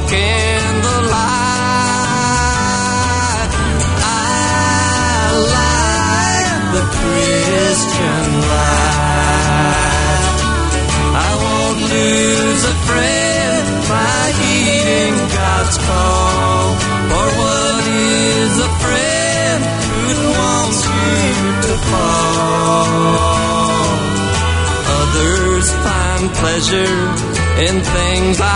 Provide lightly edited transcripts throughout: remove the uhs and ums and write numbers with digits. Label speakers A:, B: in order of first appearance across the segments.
A: candlelight. I like the Christian life. I won't lose a friend by heeding God's call. For what is a friend who wants you to fall? Others find pleasure in things I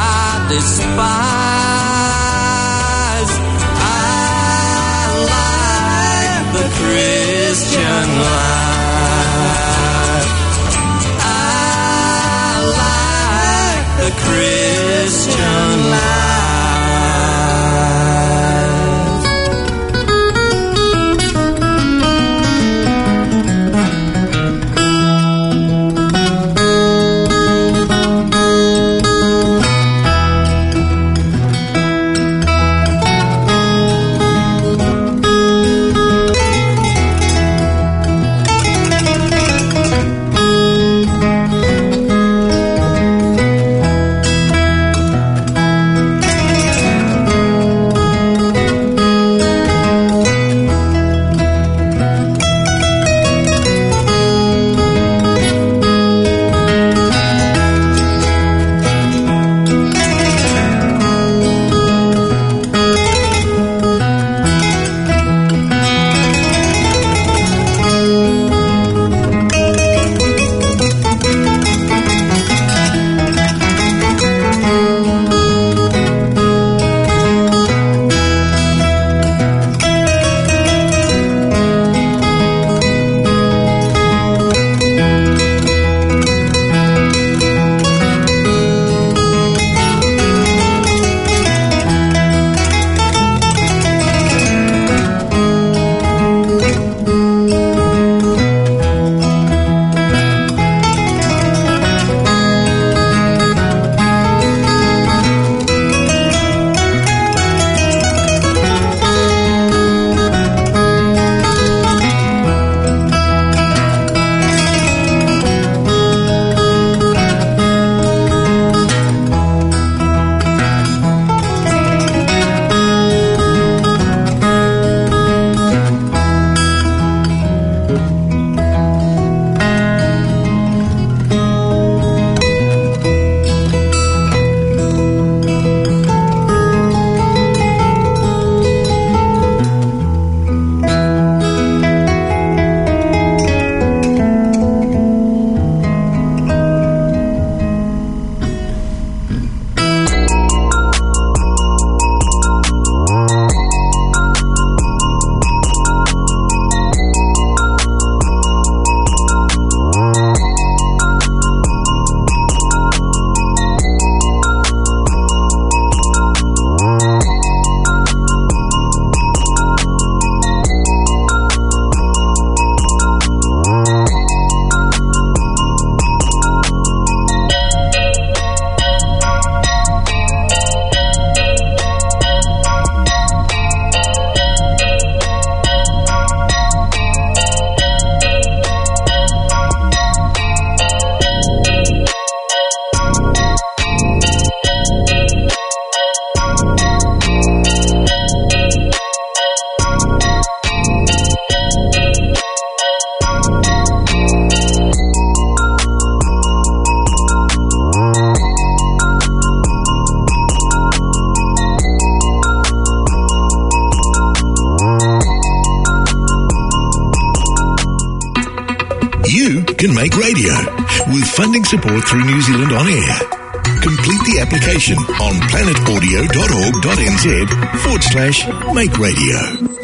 A: despise. I like the Christian life. I like the Christian life.
B: can make radio with funding support through New Zealand On Air. Complete the application on planetaudio.org.nz/make radio.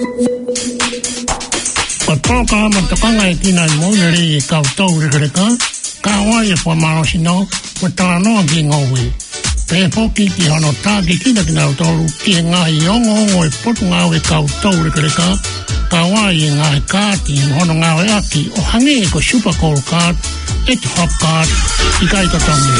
C: Patoka matokanga itina monere ka tau reka ka wai fo marosino watano gingowe. Pe foki ki hono ta kina kina tolu ki nga yongo ngoi potunga we ka tau reka ka wai nga ka ti hono nga we aki o hange ko super call card et hop card ikai to tamu.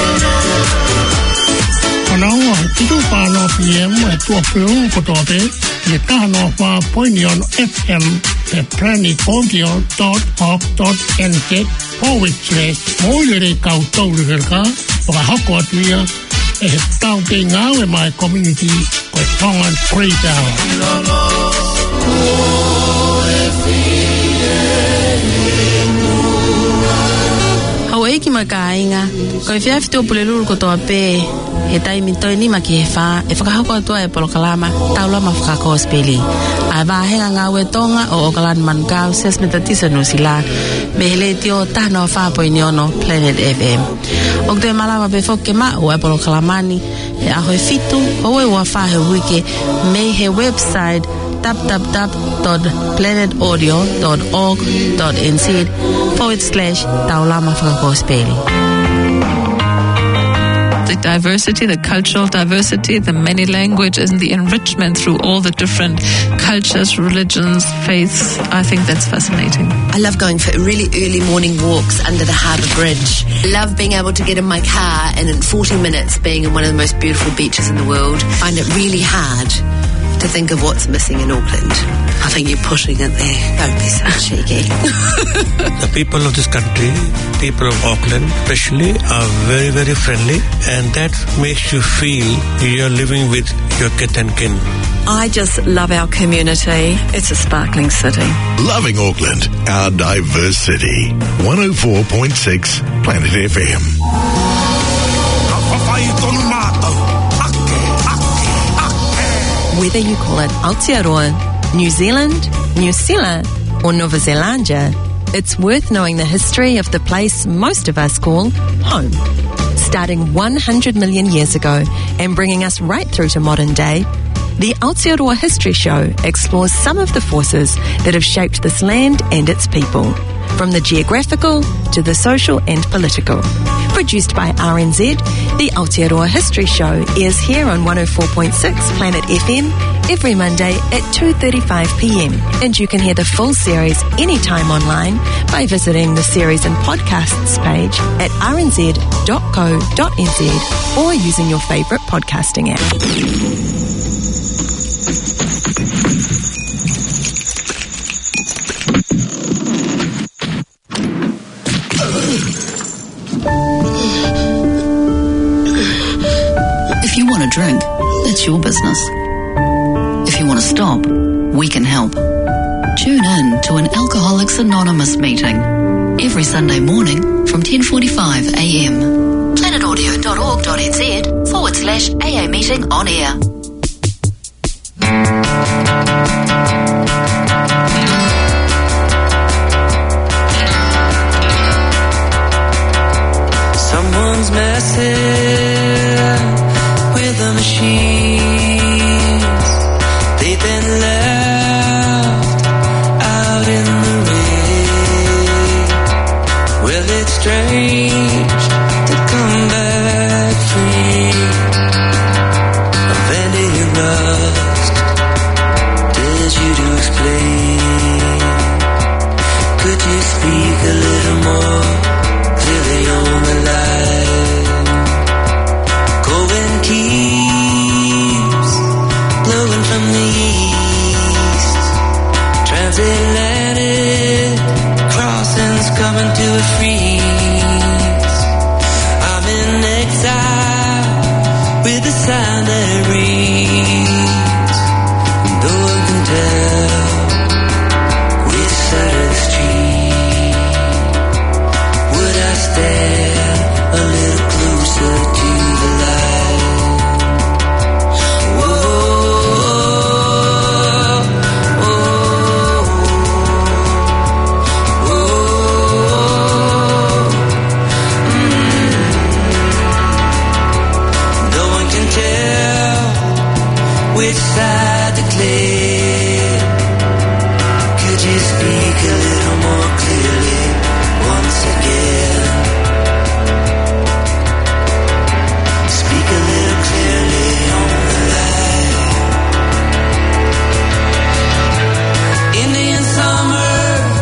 C: Konaua titu pano PM e tua peung kotote ye tahano fa poinion FM e planetaudio.org.nz/moilere kautau reka o hako atuia e tau te ngau e mai community ko Tongan Freetown.
D: Hau eiki makainga, ko e whiawhito puleluru ko toa pē, he taimi toi ni maki he wha, e whakahoko atua e polokalama, taula ma whakako speli. Ai wāhenga ngā ue tonga o Ogalan Mankau, ses me tatisa nusila, me hele tio tahno whāpoi ni ono Planet FM. O te malama pe whoke ma o e polokalamani, e ahoe fitu, o e ua whahe wike, me he website www.planetaudio.org.nz/taulama whakakospeli.
E: The diversity, the cultural diversity, the many languages, and the enrichment through all the different cultures, religions, faiths. I think that's fascinating.
F: I love going for really early morning walks under the harbour bridge. I love being able to get in my car and in 40 minutes being in one of the most beautiful beaches in the world. I find it really hard to think of what's missing in Auckland. I think you're pushing it there. Don't be so cheeky.
G: The people of this country, people of Auckland especially, are very, very friendly, and that makes you feel you're living with your kith and kin.
H: I just love our community. It's a sparkling city.
B: Loving Auckland, our diverse city. 104.6 Planet FM.
I: Whether you call it Aotearoa, New Zealand, New Zealand, or Nova Zelandia, it's worth knowing the history of the place most of us call home. Starting 100 million years ago and bringing us right through to modern day, the Aotearoa History Show explores some of the forces that have shaped this land and its people, from the geographical to the social and political. Produced by RNZ, the Aotearoa History Show airs here on 104.6 Planet FM every Monday at 2:35 p.m. And you can hear the full series anytime online by visiting the series and podcasts page at rnz.co.nz or using your favourite podcasting app.
J: If you want to drink, that's your business. If you want to stop, we can help. Tune in to an Alcoholics Anonymous meeting every Sunday morning from 10:45 a.m. planetaudio.org.nz/AA meeting on air.
A: Someone's messing with the machines. They've been left out in the rain. Well, it's strange to come back free of any rust. Did you to explain? Could you speak a little more clearly on the line? Cold keeps blowing from the east. Transatlantic crossings coming to a freeze. I'm in exile with the sound that it reads. Though I can tell which side of the street, would I stand a little closer to the light? Whoa, whoa, whoa. No one can tell which side to clear. Could you speak a little more clearly once again? Speak a little clearly on the line. Indian summer,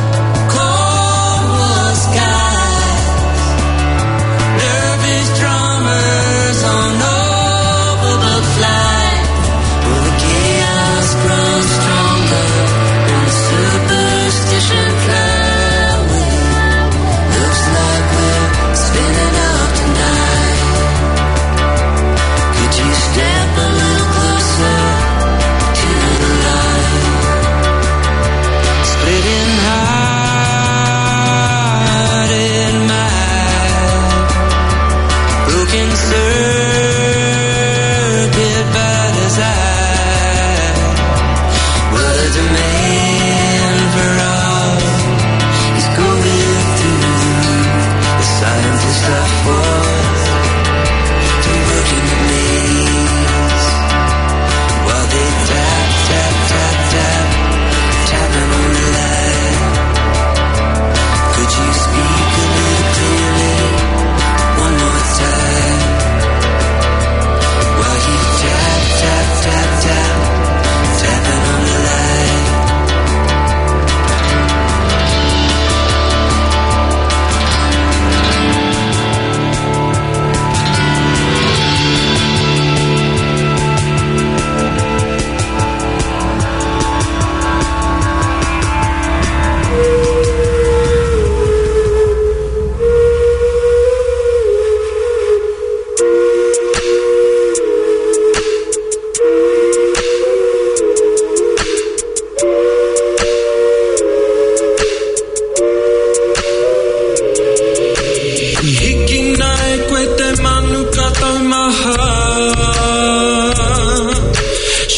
A: cold skies, nervous drummers on overbooked flights. Well, the chaos grows stronger and the superstition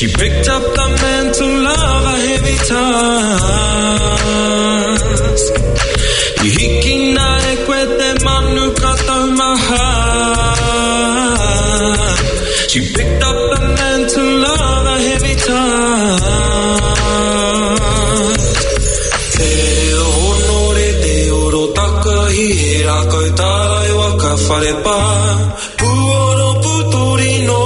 K: She picked up the mantle of a heavy task. Hiki nae koe te manu katau maha. She picked up the mantle of a heavy task. Te honore te oro takahira koe tarai waka wharepa. Puoro putorino.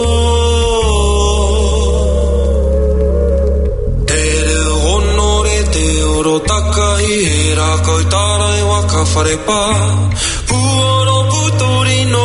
K: Te honore te oro takahira koe tarai waka wharepa. Puoro putorino.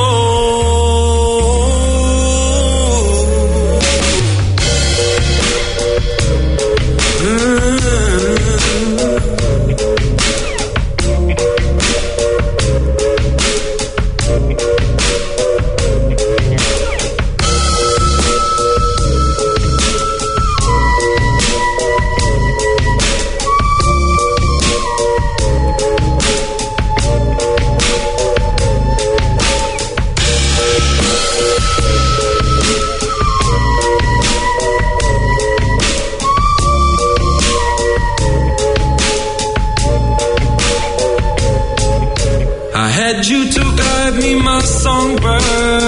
K: You to guide me, my songbird.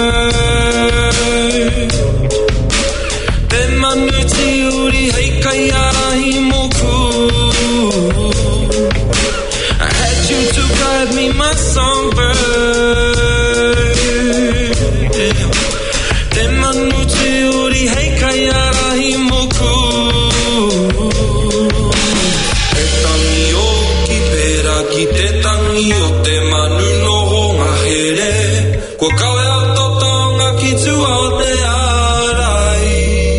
K: Te manu te uri hei kai arahi moku. I had you to guide me, my songbird. Te manu te uri hei kai arahi moku. Te tangi o ki pera ki te tangi o te manu. Kua kawe au totonga ki tu au te arai.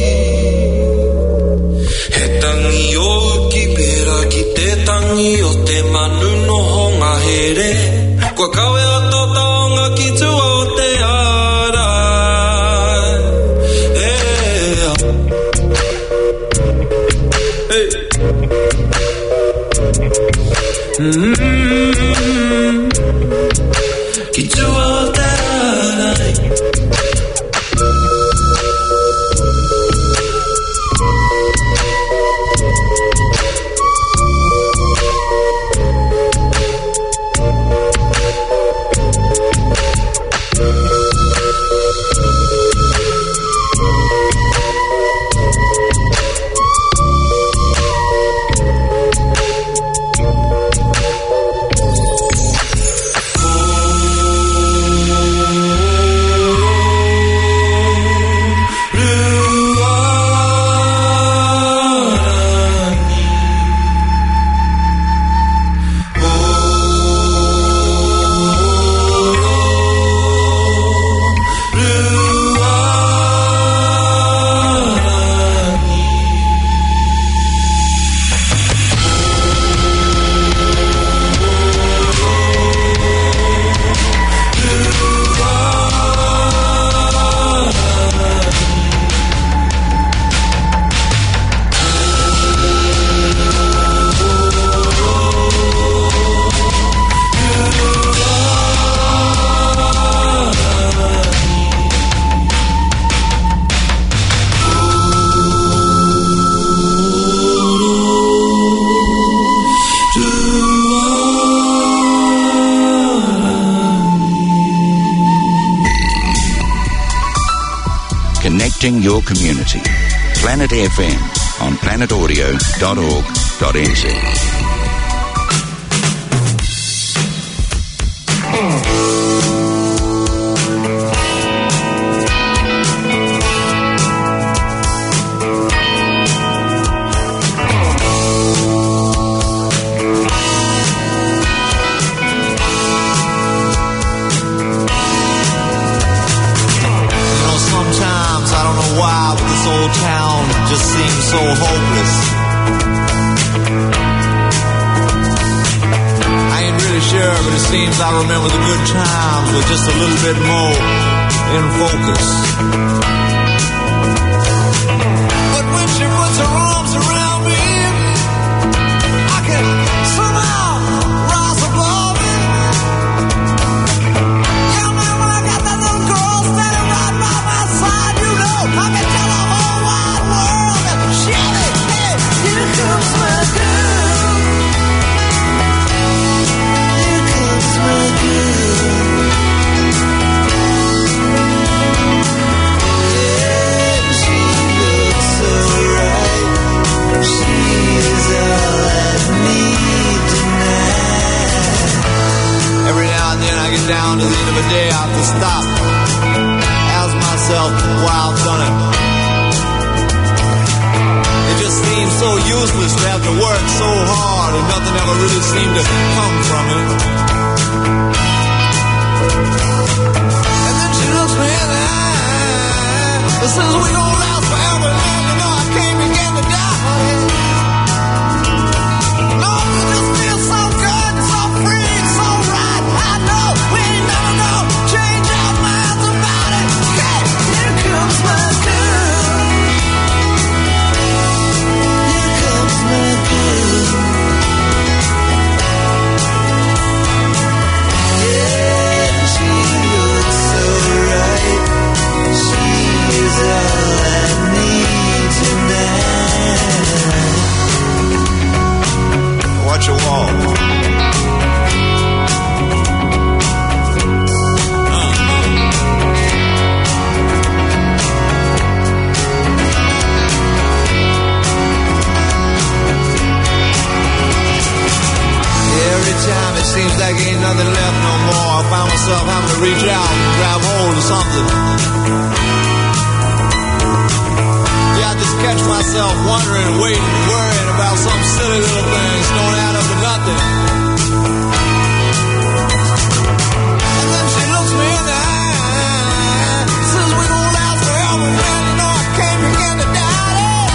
K: He tangi o ki pera ki te tangi o te manu no honga here. Kua kawe au totonga ki tu au te arai. Hey. Ki tu au te Your community. Planet FM on planetaudio.org.nz.
L: So hopeless. I ain't really sure, but it seems I remember the good times with just a little bit more in focus. But when she puts her arms around me, I can somehow rise above it. Yeah, man, when I got that little girl standing right by my side, you know, I can tell the whole wide world. have to work so hard and nothing ever really seemed to come from it. And then she looks me in the eye and says, we gon' last forever, man, you know I can't begin to die. No, you just feel so good, so free, so right. I know we ain't never gonna change our minds about it. Hey, here comes my girl. Here comes my girl. Yeah, she looks so right. She's all I need tonight. Watch your walk. Every time it seems like ain't nothing left no more, I find myself having to reach out and grab hold of something. Yeah, I just catch myself wondering, waiting, worrying about some silly little things don't add up to nothing. And then she looks me in the eye, says we gon' last forever, man, you know I can't begin to doubt it.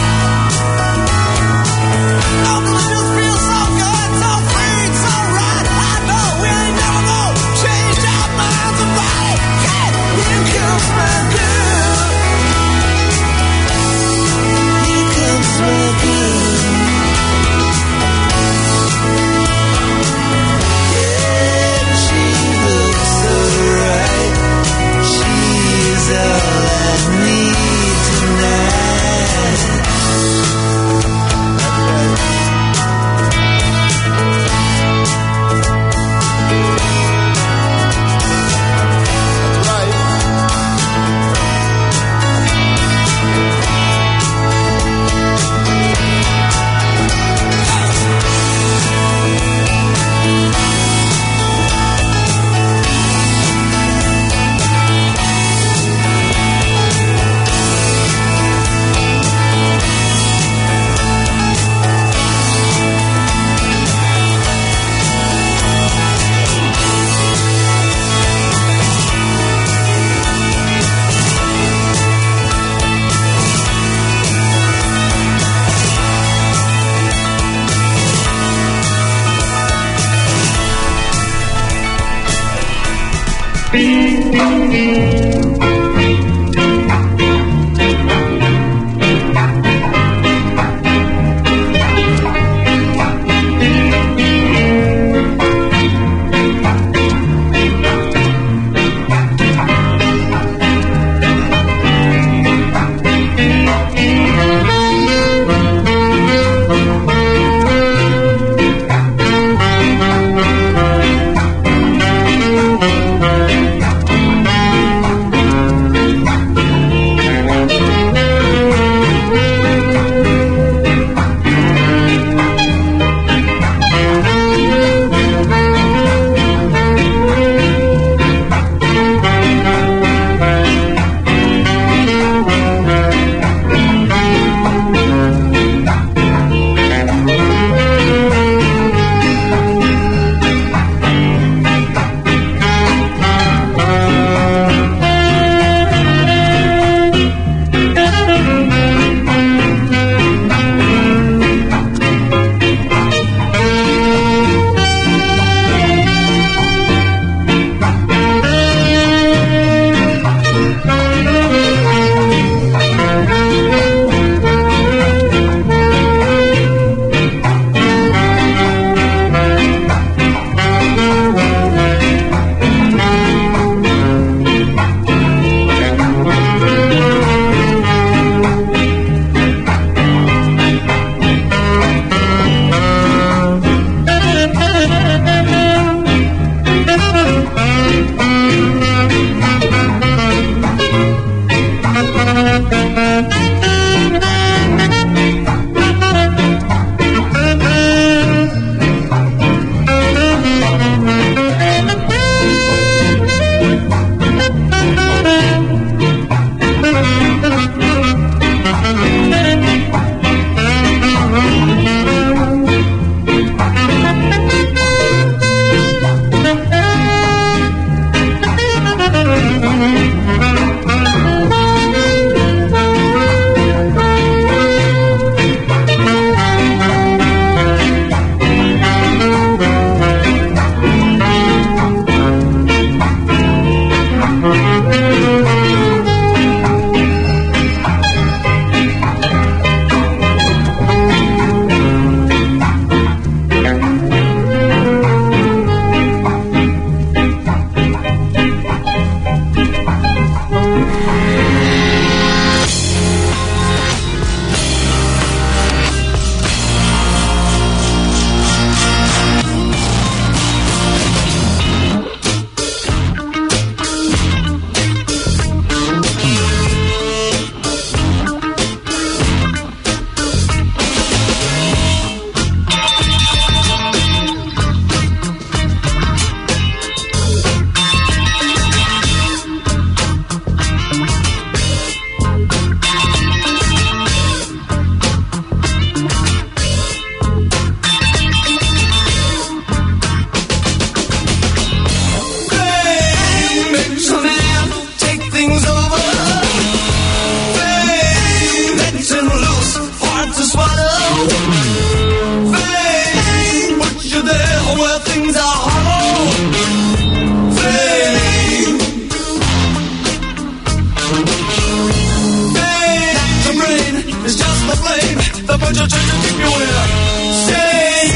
L: No, 'cause I just feel so good, so free, so right. I know we ain't never gonna change our minds about it. Yeah, here comes my girl. Here comes my girl. Yeah, she looks so right. She's all I need tonight. That's right. a bunch of children keep you well. Say,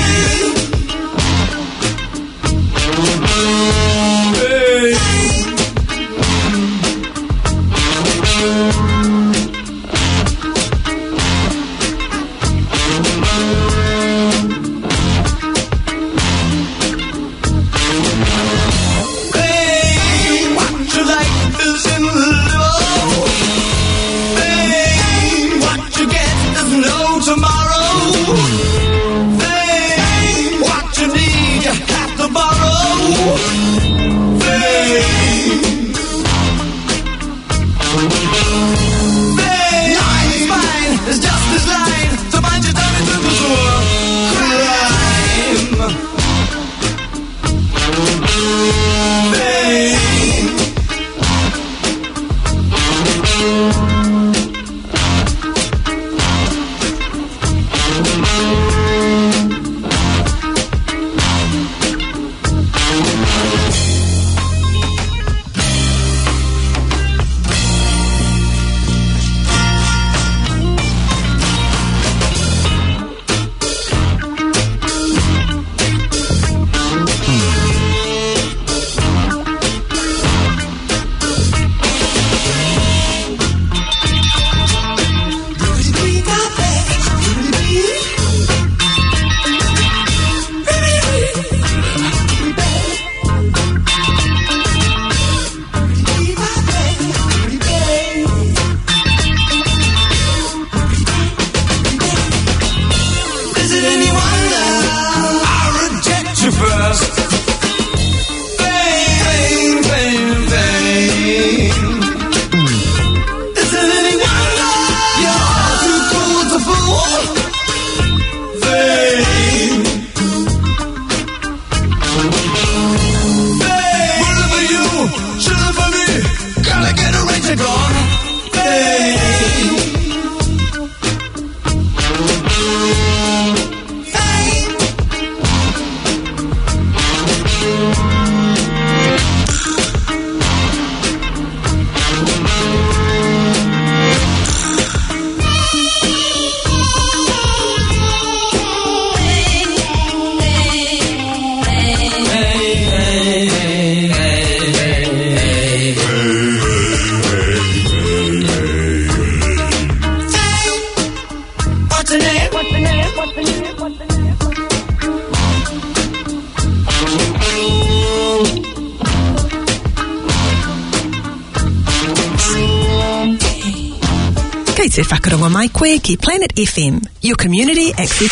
I: Te whakarongo mai koe ki Planet FM, your community access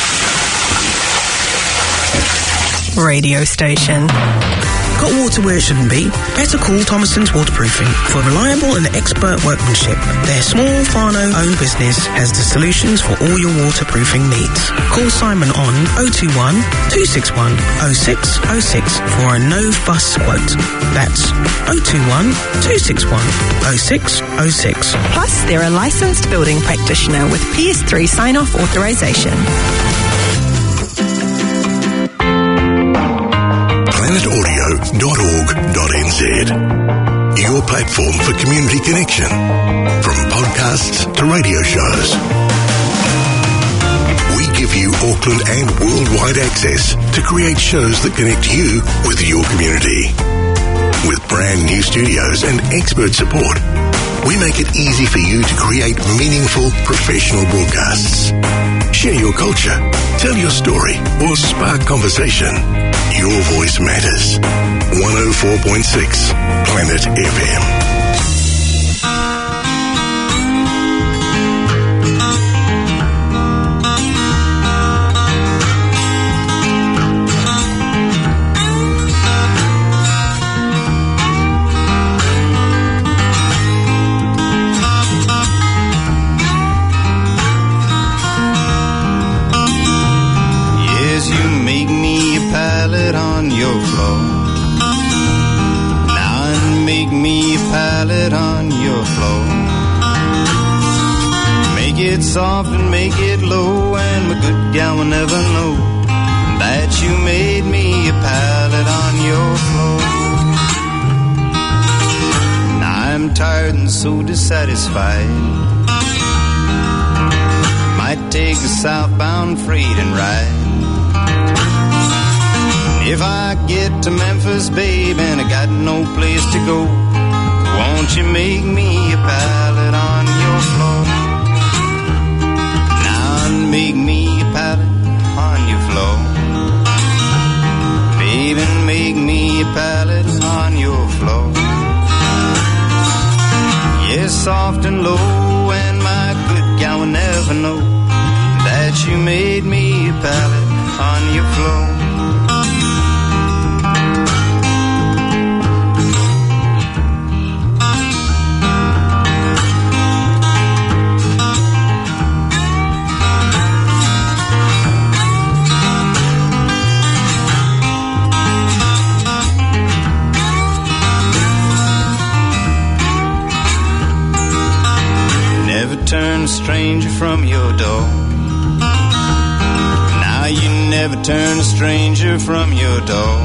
I: radio station.
M: Got water where it shouldn't be? Better call Thomason's Waterproofing for reliable and expert workmanship. Their small whānau-owned business has the solutions for all your waterproofing needs. Call Simon on 021 261 0606 for a no-fuss quote. That's 021 261 0606.
I: Plus, they're a licensed building practitioner with PS3 sign-off authorization.
B: planetaudio.org.nz. Your platform for community connection. From podcasts to radio shows. We give you Auckland and worldwide access to create shows that connect you with your community. With brand new studios and expert support, we make it easy for you to create meaningful professional broadcasts. Share your culture, tell your story, or spark conversation. Your voice matters. 104.6 Planet FM.
N: Soft and make it low, and my good gal will never know that you made me a pallet on your floor. Now I'm tired and so dissatisfied. Might take a southbound freight and ride. If I get to Memphis, babe, and I got no place to go, won't you make me a pallet on your floor? Now make me a pallet on your floor. Baby, make me a pallet on your floor. Yes, soft and low, and my good gal will never know that you made me a pallet on your floor. Turn a stranger from your door. Now you never turn a stranger from your door.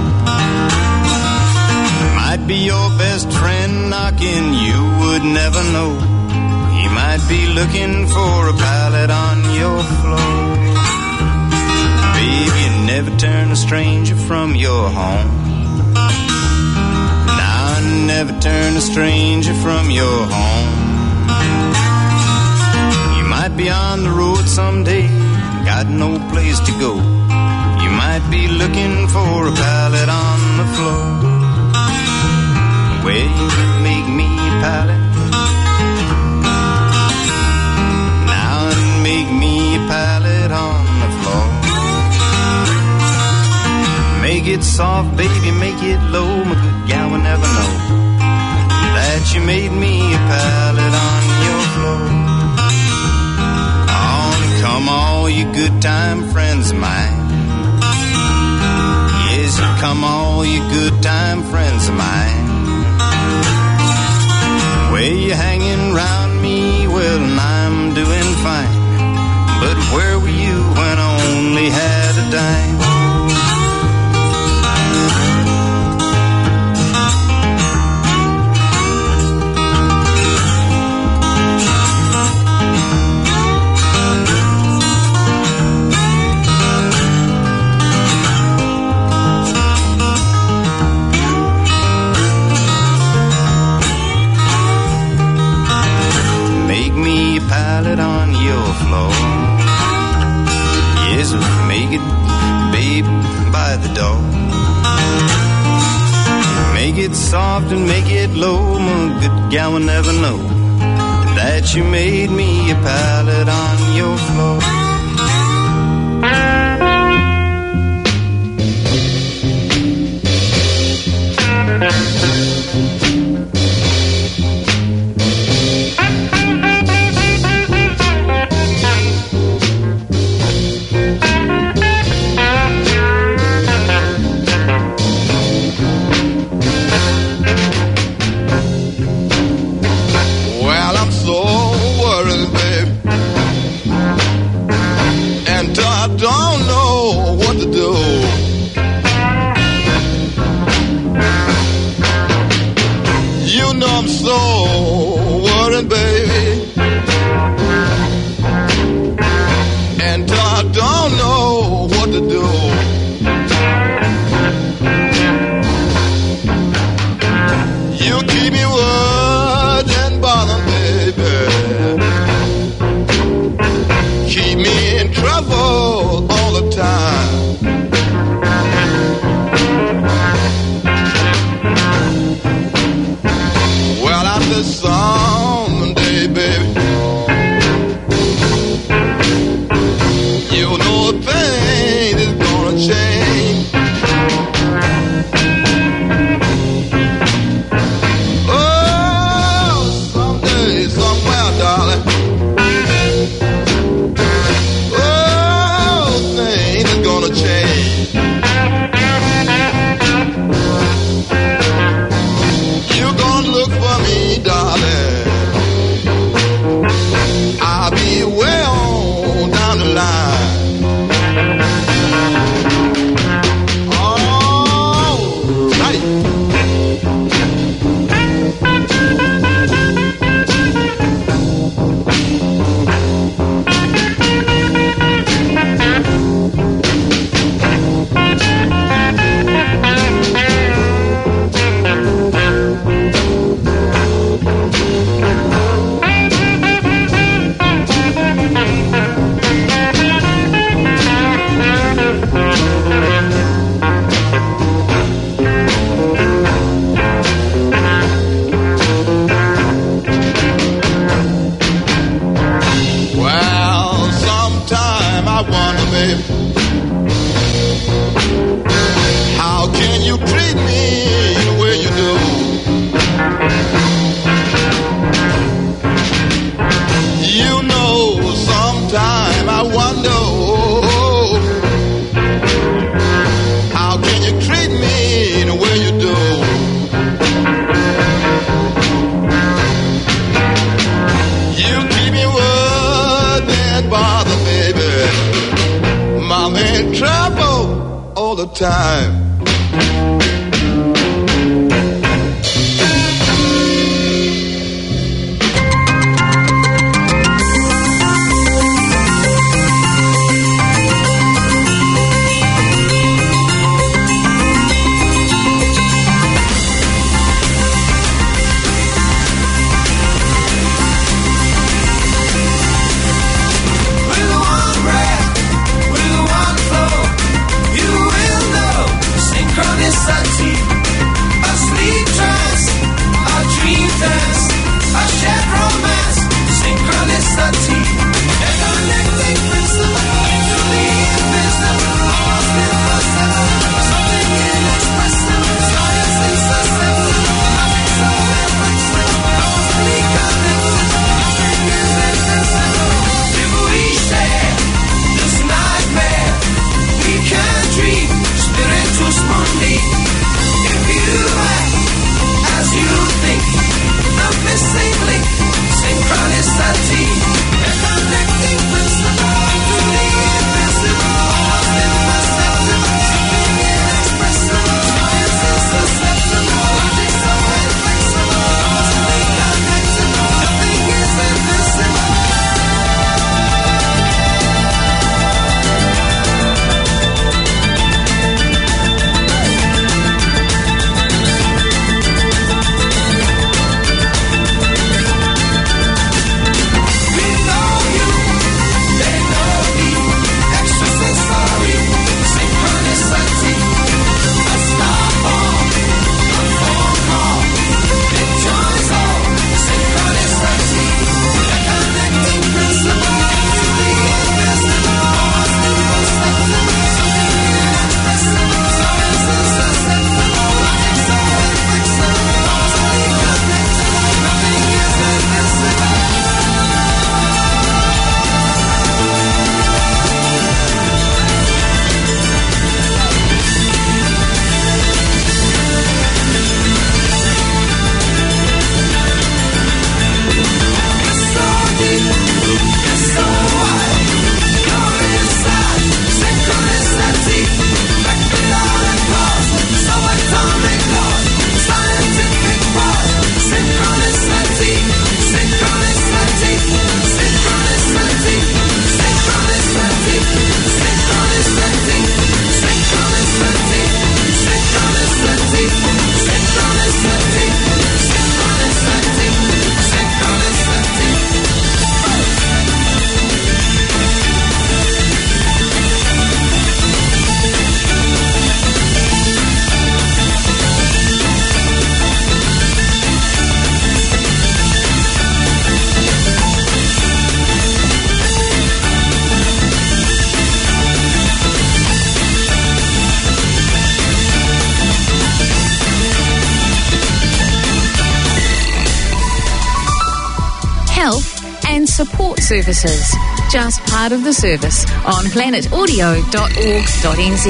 N: Might be your best friend knocking, you would never know. He might be looking for a pallet on your floor. Baby, you never turn a stranger from your home. Now never turn a stranger from your home. Might be on the road someday, got no place to go. You might be looking for a pallet on the floor. Well, you could make me a pallet. Now and make me a pallet on the floor. Make it soft, baby, make it low. My good gal will never know that you made me a pallet on your floor. Come all you good time friends of mine. Yes, you come all you good time friends of mine. Where you hanging round me? Well, I'm doing fine. But where were you when I only had a dime? Pallet on your floor. Yes, make it, babe, by the door. Make it soft and make it low. My good gal will never know that you made me a pallet on your floor.
O: How can you treat me the way you do? You know, sometime I wonder, how can you treat me the way you do? You keep me worried, bother, baby. I'm in trouble all the time.
P: Support services. Just part of the service on planetaudio.org.nz.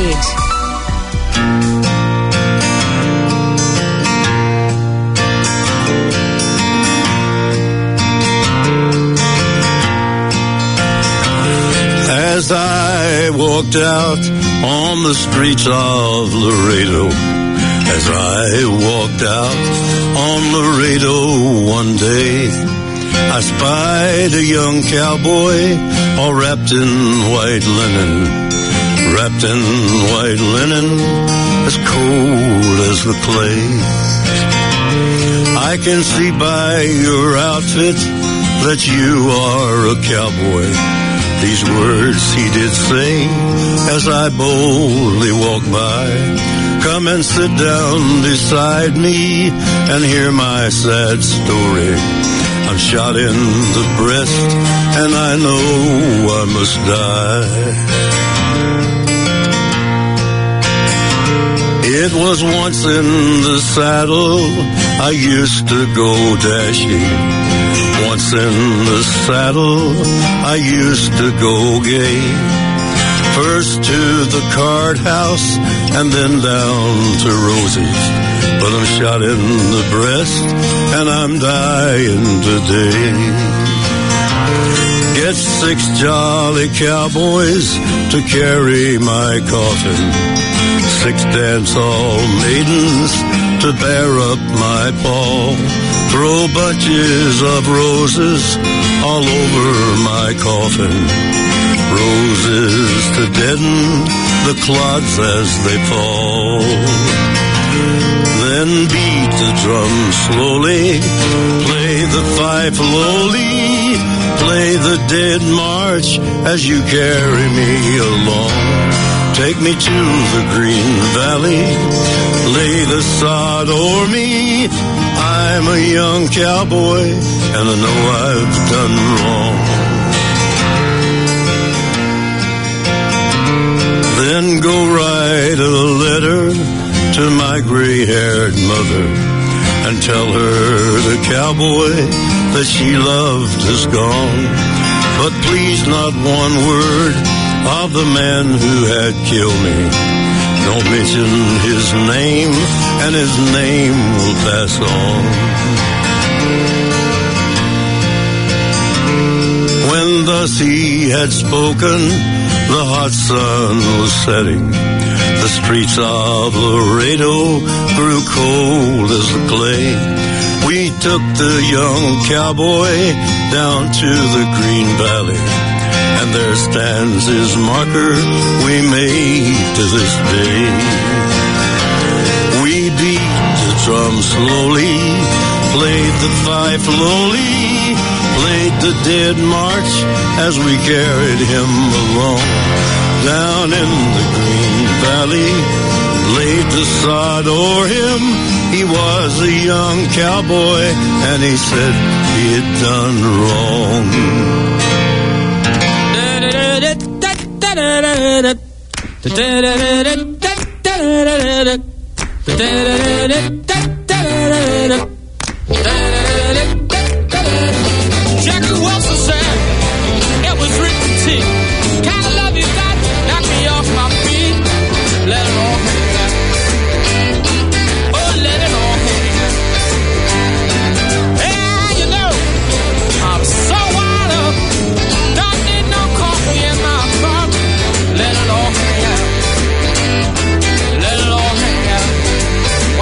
Q: As I walked out on the streets of Laredo, as I walked out on Laredo one day, I spied a young cowboy all wrapped in white linen, wrapped in white linen, as cold as the clay. I can see by your outfit that you are a cowboy. These words he did say as I boldly walked by. Come and sit down beside me and hear my sad story. I'm shot in the breast, and I know I must die. It was once in the saddle I used to go dashing. Once in the saddle I used to go gay. First to the card house and then down to Rosie's. But I'm shot in the breast and I'm dying today. Get 6 jolly cowboys to carry my coffin. 6 dance-hall maidens to bear up my pall. Throw bunches of roses all over my coffin. Roses to deaden the clods as they fall. Then beat the drum slowly, play the fife lowly, play the dead march as you carry me along. Take me to the green valley, lay the sod o'er me. I'm a young cowboy and I know I've done wrong. Then go write a letter to my gray-haired mother and tell her the cowboy that she loved is gone. But please not one word of the man who had killed me. Don't mention his name, and his name will pass on. When thus he had spoken, the hot sun was setting. The streets of Laredo grew cold as the clay. We took the young cowboy down to the Green Valley, and there stands his marker we made to this day. We beat the drum slowly, played the fife lowly, played the dead march as we carried him along. Down in the Green Valley, laid the sod o'er him. He was a young cowboy, and he said he had done wrong.
L: Jackie Wilson said it was written to kind of love you got, knock me off my feet, let it all hang out. Oh, let it all hang out. Yeah, you know, I'm so wild up, don't need no coffee in my cup. Let it all hang out. Let it all hang out.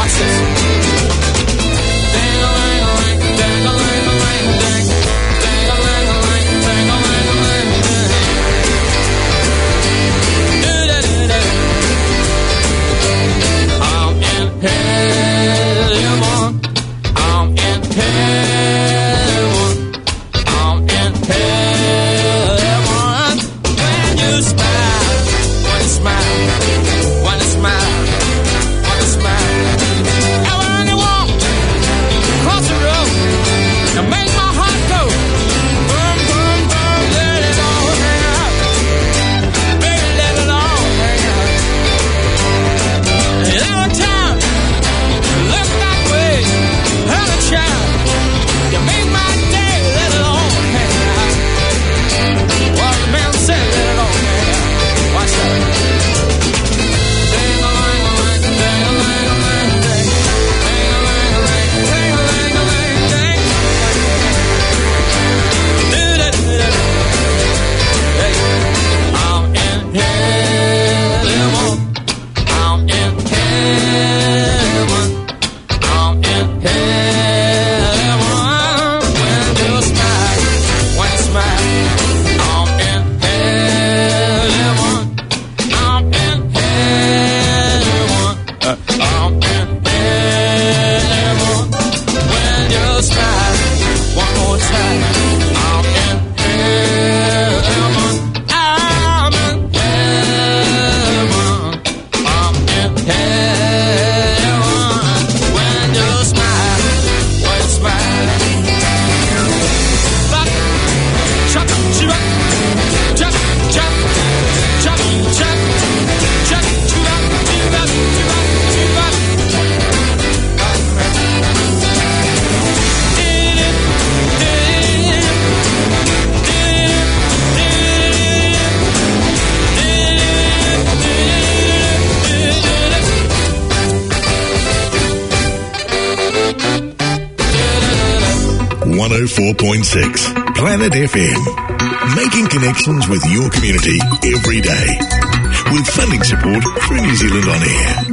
B: 104.6. Planet FM. Making connections with your community every day. With funding support through New Zealand On Air.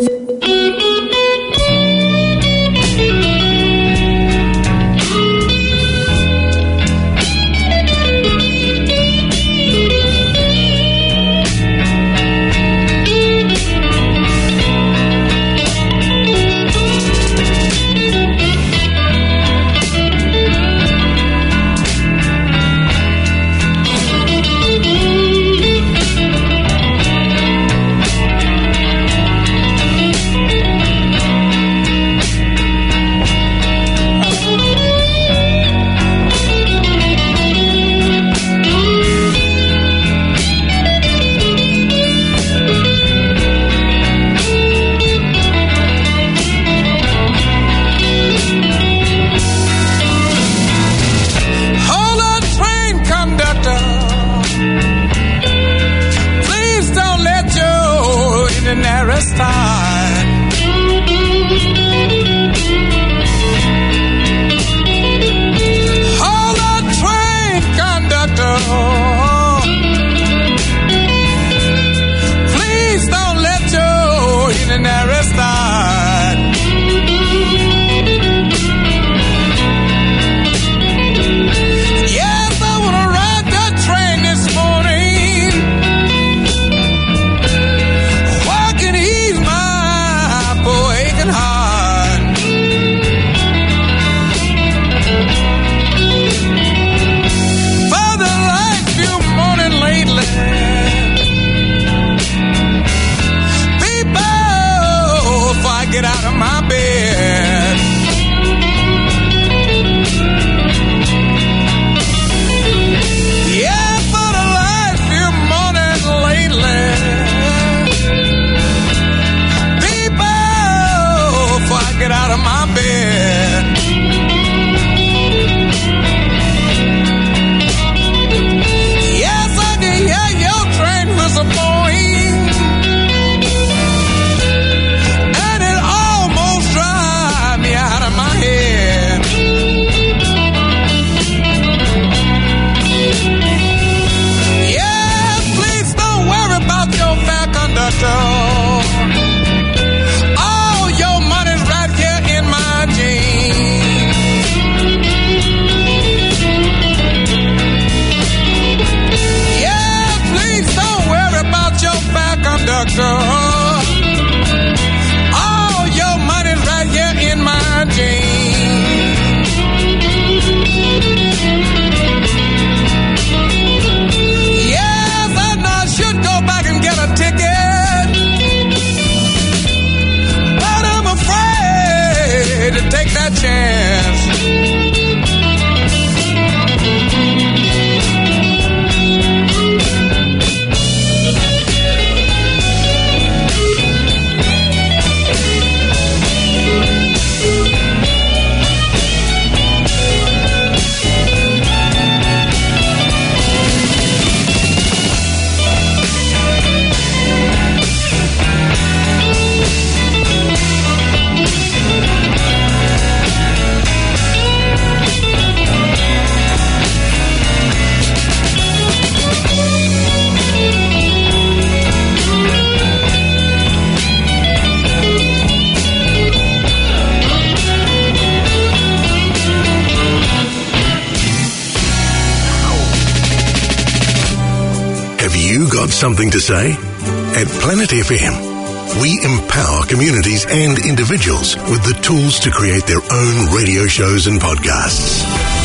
B: Something to say? At Planet FM, we empower communities and individuals with the tools to create their own radio shows and podcasts.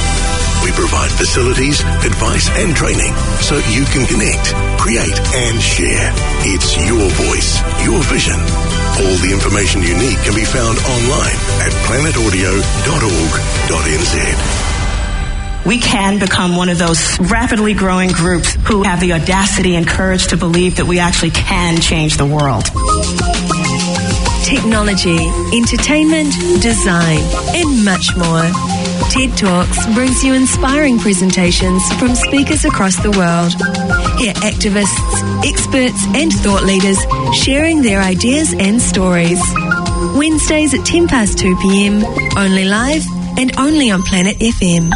B: We provide facilities, advice and training so you can connect, create and share. It's your voice, your vision. All the information you need can be found online at planetaudio.org.nz.
R: We can become one of those rapidly growing groups who have the audacity and courage to believe that we actually can change the world.
I: Technology, entertainment, design, and much more. TED Talks brings you inspiring presentations from speakers across the world. Hear activists, experts, and thought leaders sharing their ideas and stories. Wednesdays at 2 p.m, only live
S: and only on Planet FM.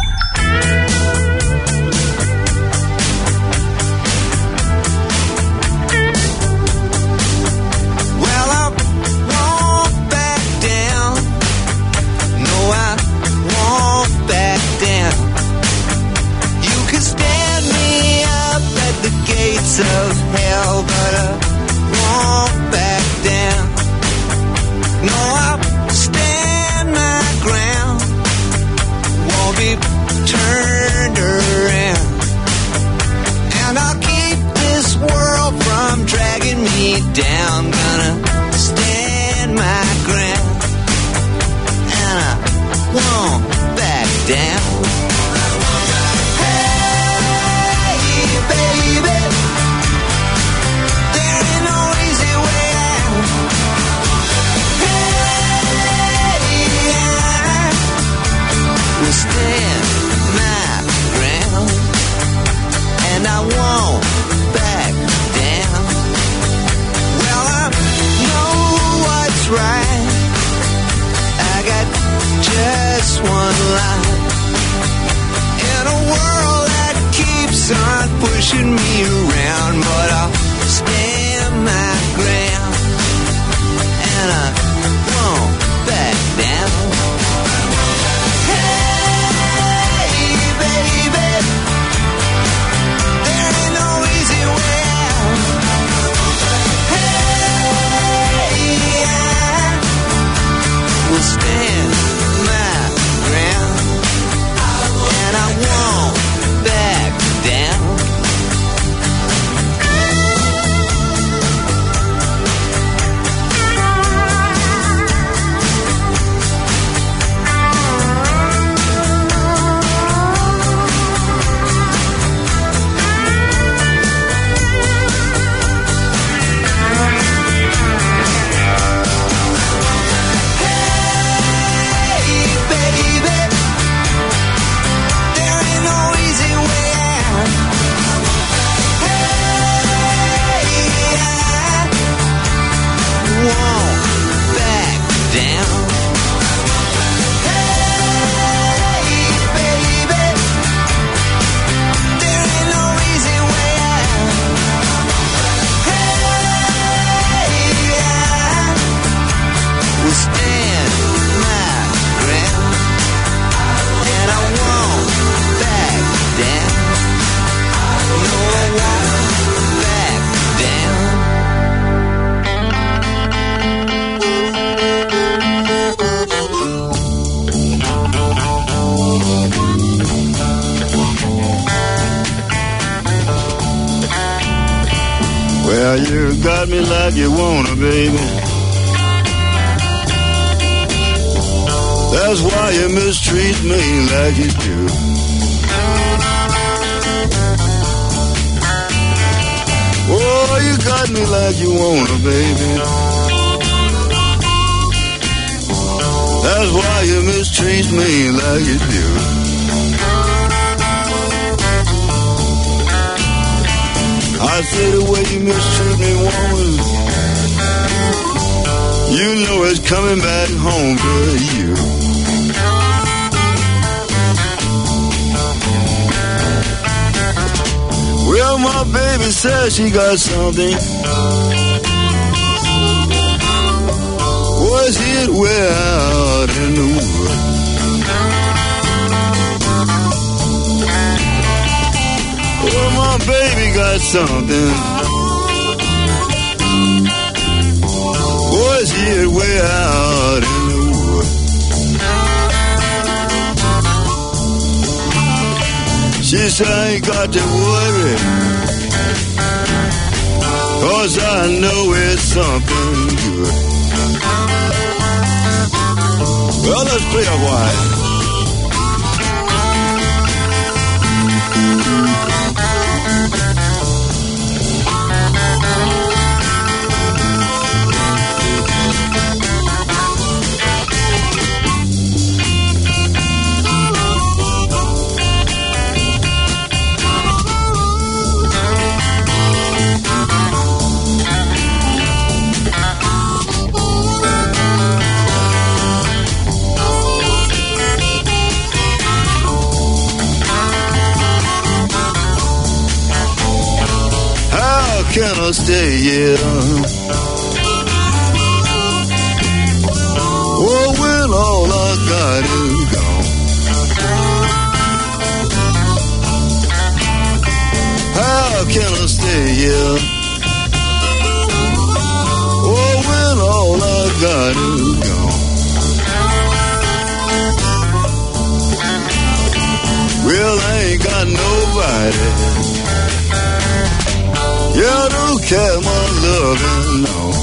A: Of hell, but I won't back down. No, I'll stand my ground. Won't be turned around. And I'll keep this world from dragging me down. Gonna stand my ground. And I won't back down. Stand my ground, and I won't back down. Well, I know what's right. I got just one life in a world that keeps on pushing me around, but I'll stand my ground, and I won't back down. Stand my ground, and I won't back down.
N: Well, you got me like you wanna, baby. That's why you mistreat me like you do. Oh, you got me like you wanna, baby. That's why you mistreat me like you do. I say the way you mistreat me, woman, you know it's coming back home to you. Well, my baby says she got something. Was it way out in the woods? Well, my baby got something. Was it way out in the woods? She said, I ain't got to worry, 'cause I know it's something good. Well, let's play a while. How can I stay here? Oh, when all I got is gone. How can I stay here? Oh, when all I got is gone. Well, I ain't got nobody. Yeah, I don't care my loving, no.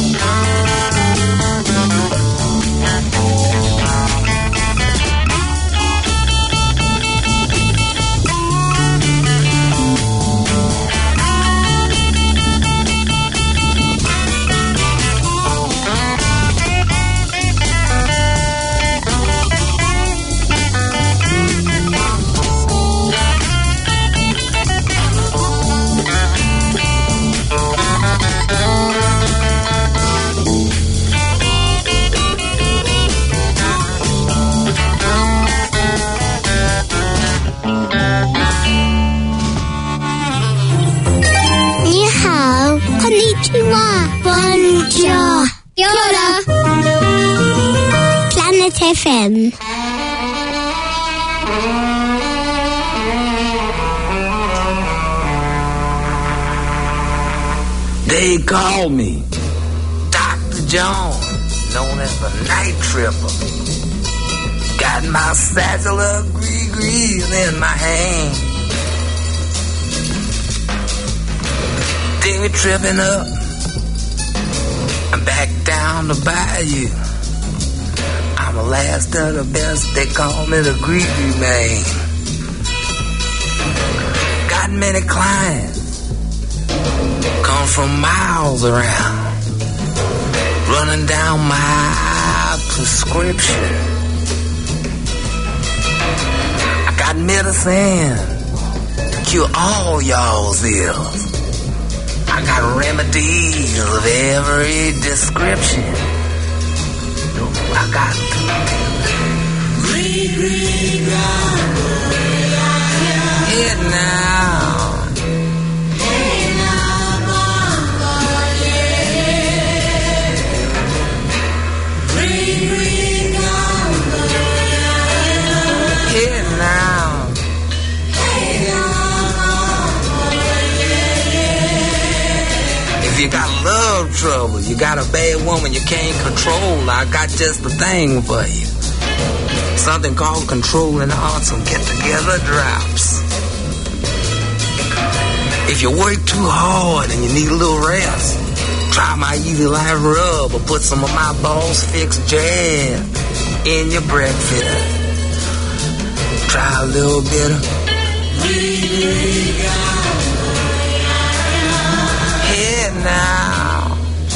T: Bonjour. Kia ora. Planet FM.
U: They call me Dr. Jones, known as the Night Tripper. Got my satchel of gree-grees in my hand. They were tripping up and back down the bayou. I'm the last of the best, they call me the Greedy Man. Got many clients, come from miles around, running down my prescription. I got medicine to cure all y'all's ills. I got remedies of every description. I got it now. It now. If you got love trouble, you got a bad woman you can't control, I got just the thing for you. Something called Controlling Hearts and Get Together Drops. If you work too hard and you need a little rest, try my Easy Life Rub or put some of my Boss Fix jam in your breakfast. Try a little bit of here now.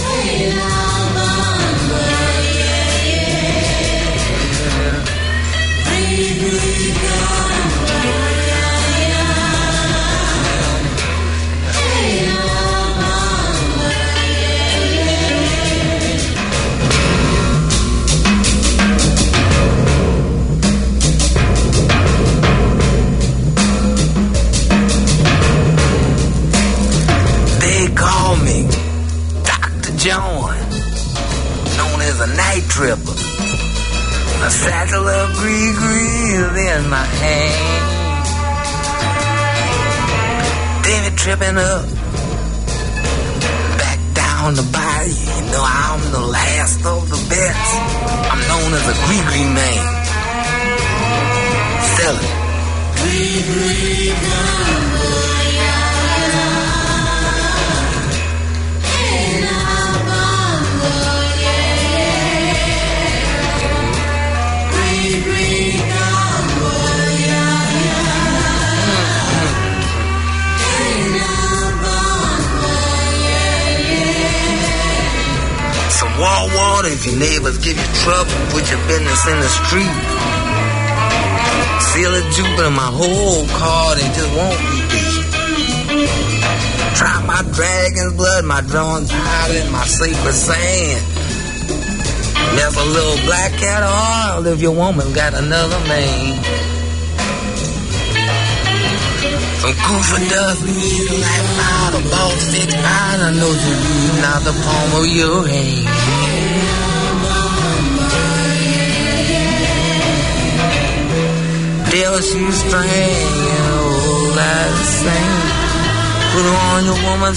U: Call me Dr. John, known as a night tripper. A satchel of gree-grees in my hand. David tripping up, back down the bayou. You know I'm the last of the best. I'm known as a gree-gree man. Sell it. Gree-gree gumbo. Wall water if your neighbors give you trouble, put your business in the street. Seal of Jupiter, my whole car, they just won't be beat. Try my dragon's blood, my drawn powder, and my sacred sand. Mess a little black cat oil if your woman got another man. Some goofer dust, like powder. a ball of fixed pie, and I know you're reading out the palm of your hand. Devil shoe string, old as the same. Put on your woman's